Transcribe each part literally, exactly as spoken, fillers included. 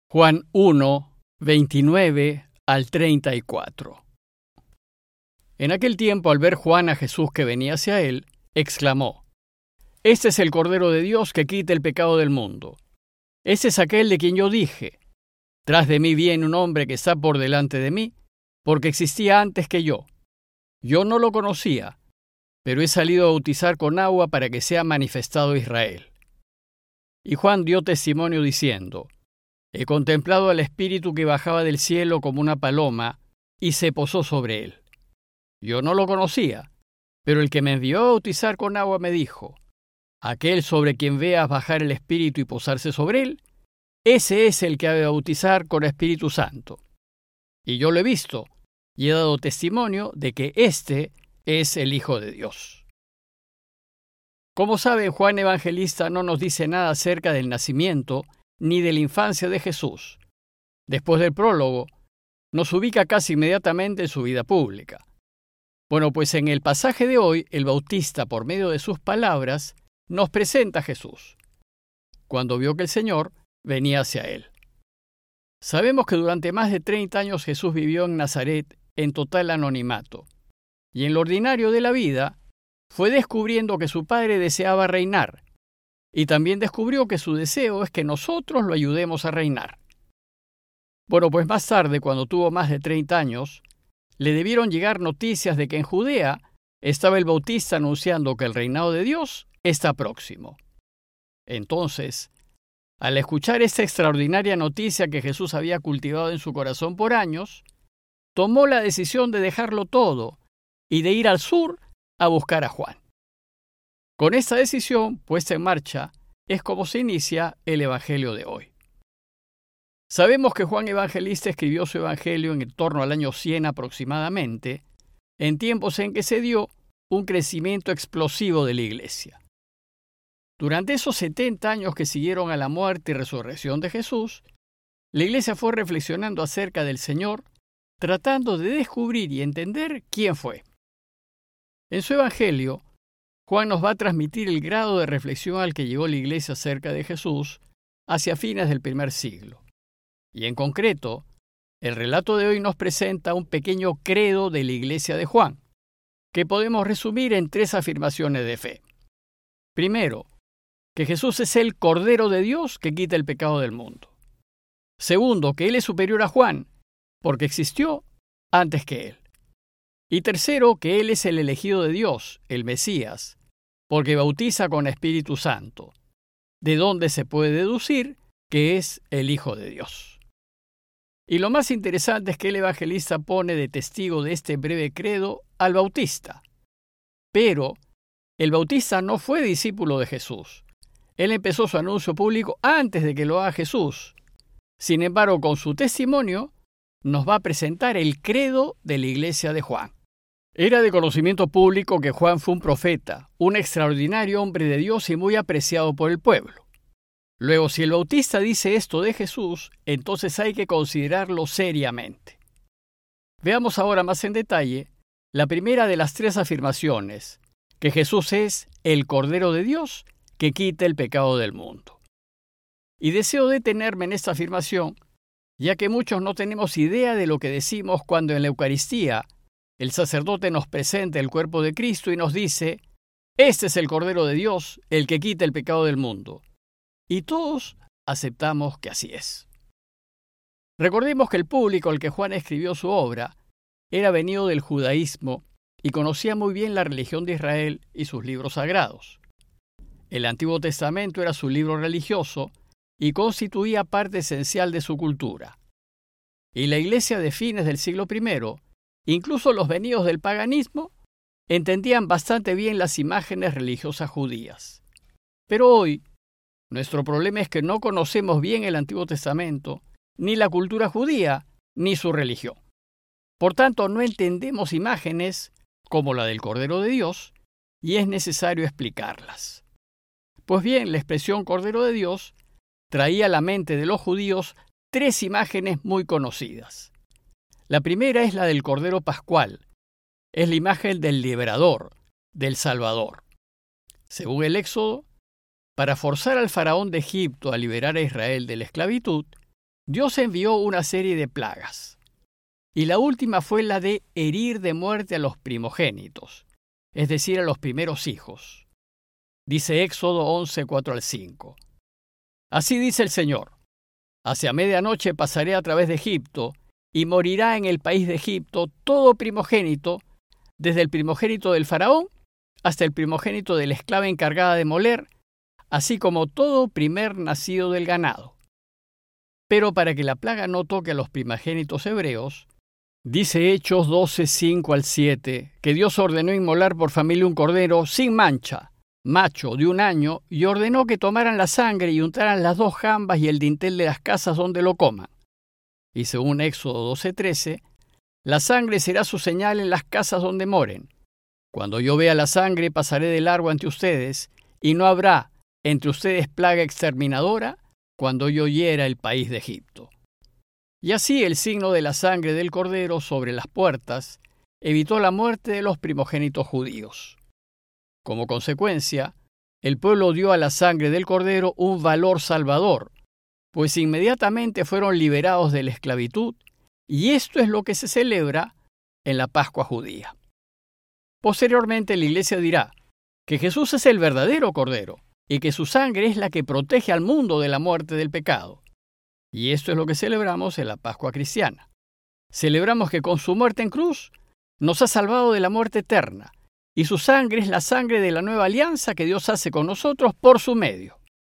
Juan uno, veintinueve al treinta y cuatro. En aquel tiempo, al ver Juan a Jesús que venía hacia él, exclamó: «Este es el Cordero de Dios que quita el pecado del mundo. Este es aquel de quien yo dije: tras de mí viene un hombre que está por delante de mí, porque existía antes que yo. Yo no lo conocía, pero he salido a bautizar con agua para que sea manifestado Israel». Y Juan dio testimonio diciendo: «He contemplado al Espíritu que bajaba del cielo como una paloma y se posó sobre él. Yo no lo conocía, pero el que me envió a bautizar con agua me dijo: aquel sobre quien veas bajar el Espíritu y posarse sobre él, ese es el que ha de bautizar con Espíritu Santo. Y yo lo he visto, y he dado testimonio de que éste es el Hijo de Dios». Como saben, Juan Evangelista no nos dice nada acerca del nacimiento ni de la infancia de Jesús. Después del prólogo, nos ubica casi inmediatamente en su vida pública. Bueno, pues en el pasaje de hoy, el Bautista, por medio de sus palabras, nos presenta a Jesús, cuando vio que el Señor venía hacia él. Sabemos que durante más de treinta años Jesús vivió en Nazaret en total anonimato, y en lo ordinario de la vida fue descubriendo que su padre deseaba reinar, y también descubrió que su deseo es que nosotros lo ayudemos a reinar. Bueno, pues más tarde, cuando tuvo más de treinta años, le debieron llegar noticias de que en Judea estaba el Bautista anunciando que el reinado de Dios está próximo. Entonces, al escuchar esta extraordinaria noticia que Jesús había cultivado en su corazón por años, tomó la decisión de dejarlo todo y de ir al sur a buscar a Juan. Con esta decisión puesta en marcha es como se inicia el Evangelio de hoy. Sabemos que Juan Evangelista escribió su Evangelio en torno al año cien aproximadamente, en tiempos en que se dio un crecimiento explosivo de la Iglesia. Durante esos setenta años que siguieron a la muerte y resurrección de Jesús, la Iglesia fue reflexionando acerca del Señor, tratando de descubrir y entender quién fue. En su Evangelio, Juan nos va a transmitir el grado de reflexión al que llegó la Iglesia acerca de Jesús hacia fines del primer siglo. Y en concreto, el relato de hoy nos presenta un pequeño credo de la Iglesia de Juan, que podemos resumir en tres afirmaciones de fe. Primero, que Jesús es el Cordero de Dios que quita el pecado del mundo. Segundo, que Él es superior a Juan, porque existió antes que Él. Y tercero, que Él es el elegido de Dios, el Mesías, porque bautiza con Espíritu Santo, de donde se puede deducir que es el Hijo de Dios. Y lo más interesante es que el evangelista pone de testigo de este breve credo al Bautista. Pero el Bautista no fue discípulo de Jesús. Él empezó su anuncio público antes de que lo haga Jesús. Sin embargo, con su testimonio, nos va a presentar el credo de la iglesia de Juan. Era de conocimiento público que Juan fue un profeta, un extraordinario hombre de Dios y muy apreciado por el pueblo. Luego, si el Bautista dice esto de Jesús, entonces hay que considerarlo seriamente. Veamos ahora más en detalle la primera de las tres afirmaciones, que Jesús es el Cordero de Dios que quita el pecado del mundo. Y deseo detenerme en esta afirmación, ya que muchos no tenemos idea de lo que decimos cuando en la Eucaristía el sacerdote nos presenta el cuerpo de Cristo y nos dice: «Este es el Cordero de Dios, el que quita el pecado del mundo». Y todos aceptamos que así es. Recordemos que el público al que Juan escribió su obra era venido del judaísmo y conocía muy bien la religión de Israel y sus libros sagrados. El Antiguo Testamento era su libro religioso y constituía parte esencial de su cultura. Y la iglesia de fines del siglo primero, incluso los venidos del paganismo, entendían bastante bien las imágenes religiosas judías. Pero hoy, nuestro problema es que no conocemos bien el Antiguo Testamento, ni la cultura judía, ni su religión. Por tanto, no entendemos imágenes como la del Cordero de Dios, y es necesario explicarlas. Pues bien, la expresión Cordero de Dios traía a la mente de los judíos tres imágenes muy conocidas. La primera es la del Cordero Pascual. Es la imagen del liberador, del Salvador. Según el Éxodo, para forzar al faraón de Egipto a liberar a Israel de la esclavitud, Dios envió una serie de plagas, y la última fue la de herir de muerte a los primogénitos, es decir, a los primeros hijos. Dice Éxodo once, cuatro al cinco. Así dice el Señor: hacia medianoche pasaré a través de Egipto, y morirá en el país de Egipto todo primogénito, desde el primogénito del faraón hasta el primogénito de la esclava encargada de moler, así como todo primer nacido del ganado. Pero para que la plaga no toque a los primogénitos hebreos, dice Hechos doce, cinco al siete, que Dios ordenó inmolar por familia un cordero sin mancha, macho, de un año, y ordenó que tomaran la sangre y untaran las dos jambas y el dintel de las casas donde lo coman. Y según Éxodo doce, trece, la sangre será su señal en las casas donde moren. Cuando yo vea la sangre, pasaré de largo ante ustedes, y no habrá entre ustedes plaga exterminadora cuando yo hiera el país de Egipto. Y así el signo de la sangre del cordero sobre las puertas evitó la muerte de los primogénitos judíos. Como consecuencia, el pueblo dio a la sangre del cordero un valor salvador, pues inmediatamente fueron liberados de la esclavitud, y esto es lo que se celebra en la Pascua judía. Posteriormente la Iglesia dirá que Jesús es el verdadero Cordero y que su sangre es la que protege al mundo de la muerte del pecado. Y esto es lo que celebramos en la Pascua cristiana. Celebramos que con su muerte en cruz nos ha salvado de la muerte eterna, y su sangre es la sangre de la nueva alianza que Dios hace con nosotros por su medio.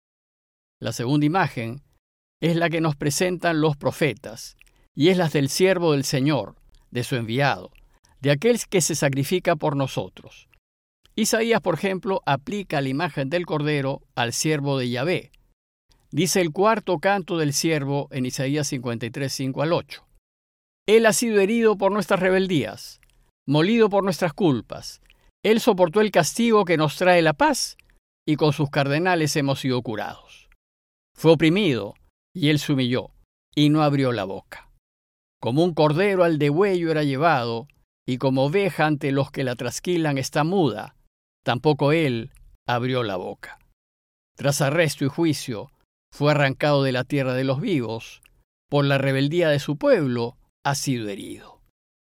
La segunda imagen es la que nos presentan los profetas, y es la del siervo del Señor, de su enviado, de aquel que se sacrifica por nosotros. Isaías, por ejemplo, aplica la imagen del Cordero al siervo de Yahvé. Dice el cuarto canto del siervo en Isaías cincuenta y tres, cinco al ocho. Él ha sido herido por nuestras rebeldías, molido por nuestras culpas. Él soportó el castigo que nos trae la paz, y con sus cardenales hemos sido curados. Fue oprimido, y él se humilló, y no abrió la boca. Como un cordero al degüello era llevado, y como oveja ante los que la trasquilan está muda, tampoco él abrió la boca. Tras arresto y juicio, fue arrancado de la tierra de los vivos, por la rebeldía de su pueblo ha sido herido.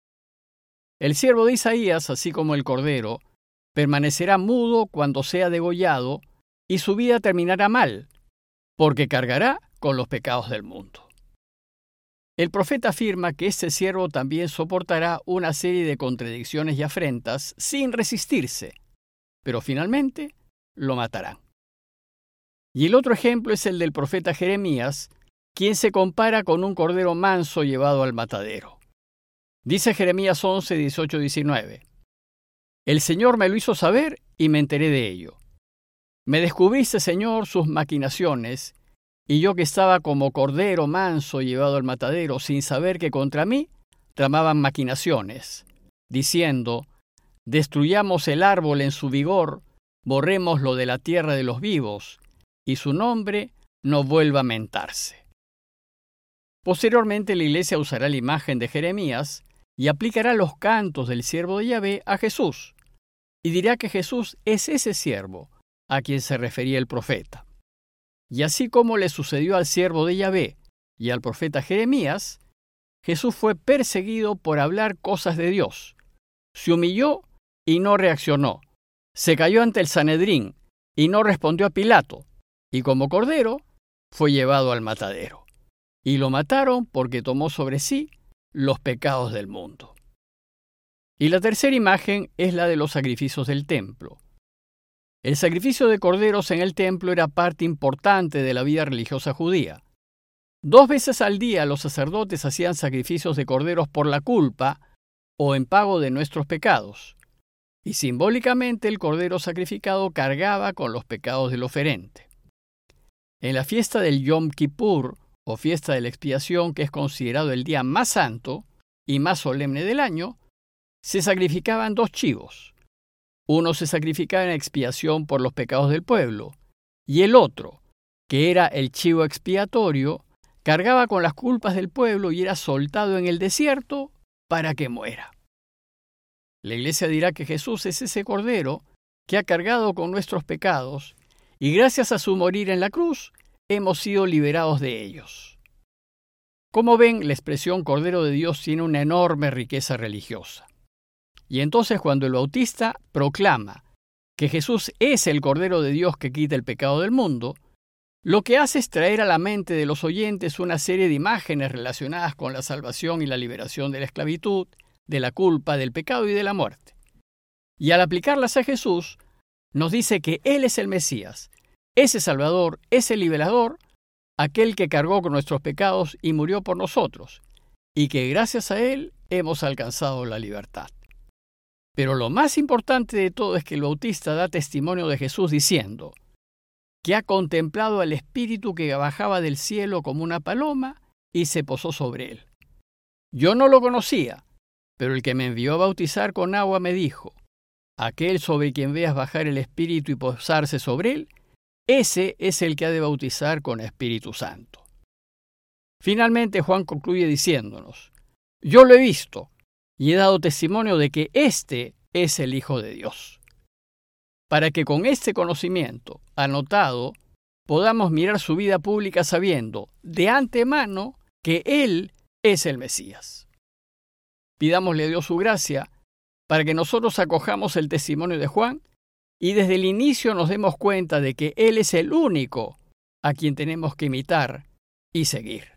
El siervo de Isaías, así como el cordero, permanecerá mudo cuando sea degollado, y su vida terminará mal, porque cargará con los pecados del mundo. El profeta afirma que este siervo también soportará una serie de contradicciones y afrentas sin resistirse, pero finalmente lo matarán. Y el otro ejemplo es el del profeta Jeremías, quien se compara con un cordero manso llevado al matadero. Dice Jeremías once, dieciocho, diecinueve. El Señor me lo hizo saber y me enteré de ello. Me descubriste, Señor, sus maquinaciones, y yo que estaba como cordero manso llevado al matadero, sin saber que contra mí tramaban maquinaciones, diciendo: destruyamos el árbol en su vigor, borrémoslo de la tierra de los vivos, y su nombre no vuelva a mentarse. Posteriormente la Iglesia usará la imagen de Jeremías y aplicará los cantos del siervo de Yahvé a Jesús, y dirá que Jesús es ese siervo a quien se refería el profeta. Y así como le sucedió al siervo de Yahvé y al profeta Jeremías, Jesús fue perseguido por hablar cosas de Dios. Se humilló y no reaccionó. Se cayó ante el Sanedrín y no respondió a Pilato. Y como cordero fue llevado al matadero. Y lo mataron porque tomó sobre sí los pecados del mundo. Y la tercera imagen es la de los sacrificios del templo. El sacrificio de corderos en el templo era parte importante de la vida religiosa judía. Dos veces al día los sacerdotes hacían sacrificios de corderos por la culpa o en pago de nuestros pecados, y simbólicamente el cordero sacrificado cargaba con los pecados del oferente. En la fiesta del Yom Kippur, o fiesta de la expiación, que es considerado el día más santo y más solemne del año, se sacrificaban dos chivos. Uno se sacrificaba en expiación por los pecados del pueblo, y el otro, que era el chivo expiatorio, cargaba con las culpas del pueblo y era soltado en el desierto para que muera. La Iglesia dirá que Jesús es ese cordero que ha cargado con nuestros pecados, y gracias a su morir en la cruz, hemos sido liberados de ellos. Como ven, la expresión Cordero de Dios tiene una enorme riqueza religiosa. Y entonces cuando el Bautista proclama que Jesús es el Cordero de Dios que quita el pecado del mundo, lo que hace es traer a la mente de los oyentes una serie de imágenes relacionadas con la salvación y la liberación de la esclavitud, de la culpa, del pecado y de la muerte. Y al aplicarlas a Jesús, nos dice que Él es el Mesías, ese Salvador, ese liberador, aquel que cargó con nuestros pecados y murió por nosotros, y que gracias a Él hemos alcanzado la libertad. Pero lo más importante de todo es que el Bautista da testimonio de Jesús diciendo que ha contemplado al Espíritu que bajaba del cielo como una paloma y se posó sobre él. Yo no lo conocía, pero el que me envió a bautizar con agua me dijo, aquel sobre quien veas bajar el Espíritu y posarse sobre él, ese es el que ha de bautizar con Espíritu Santo. Finalmente Juan concluye diciéndonos, yo lo he visto y he dado testimonio de que éste es el Hijo de Dios. Para que con este conocimiento anotado podamos mirar su vida pública sabiendo de antemano que Él es el Mesías. Pidámosle a Dios su gracia para que nosotros acojamos el testimonio de Juan y desde el inicio nos demos cuenta de que Él es el único a quien tenemos que imitar y seguir.